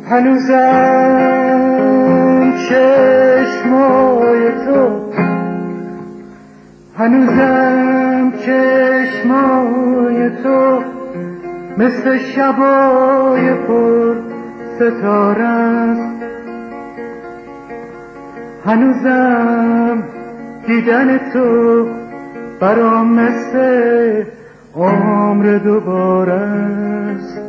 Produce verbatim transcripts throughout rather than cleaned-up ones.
هنوزم چشمای تو هنوزم چشمای تو مثل شبای پر ستاره است. هنوزم دیدن تو برام مثل عمر دوباره است.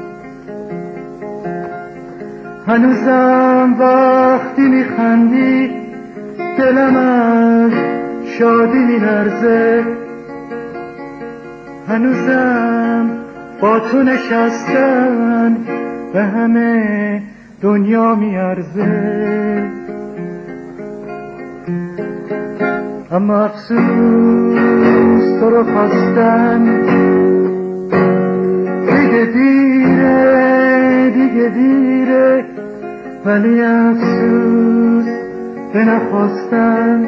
هنوزم وقتی میخندی دلم از شادی میلرزه. هنوزم با تو نشستن به همه دنیا میارزه. اما افسوس تو رو خواستن دیگه دیره دیگه دیره، ولی افسوس به نخواستن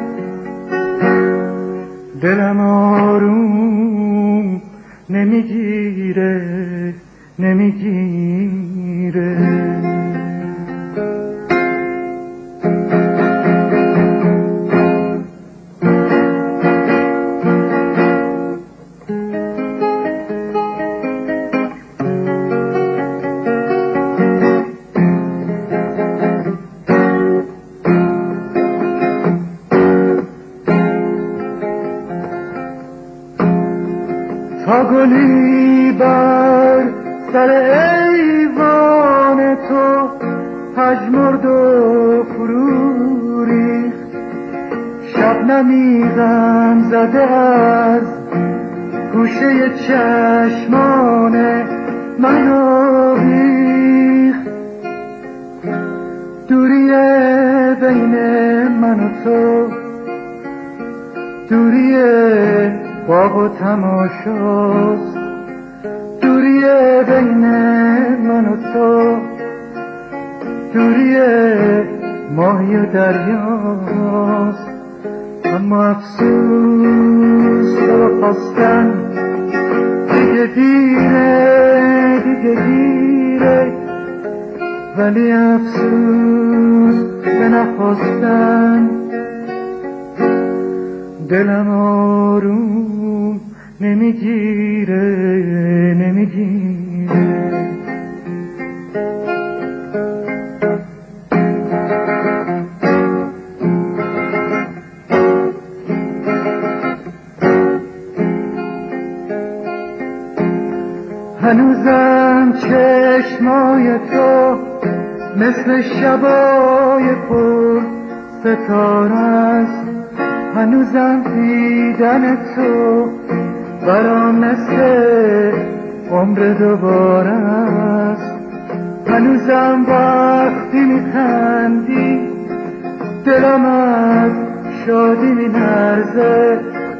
دلم آروم نمیگیره نمیگیره. تا گلی بر سر ایوان تو پژمرد و فرو ریخت. شبنمی غم زده از گوشه چشمان من آویخت. دوری بین من و تو دوری باغ و تماشاست. دوری بین من و تو دوری ماهی و دریاست. اما افسوس تو خواستن دیگه دیره دیگه دیره، ولی افسوس به نخواستن دلم آروم نمیگیره نمیگیره. هنوزم چشمای تو مثل شبای پر ستاره است. هنوزم دیدن تو برام مثل عمر دوباره است. هنوزم وقتی میخندی دلم از شادی میلرزه.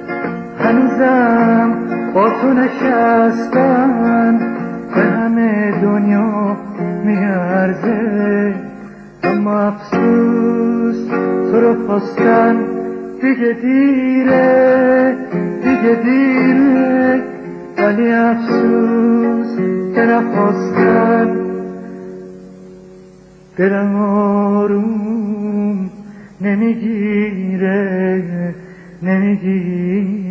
هنوزم با تو نشستن به همه دنیا میارزه. اما افسوس تو رو خواستن دیگه دیره دیگه دیره، ولی افسوس که نخواستن دلم آروم نمیگیره نمیگیره.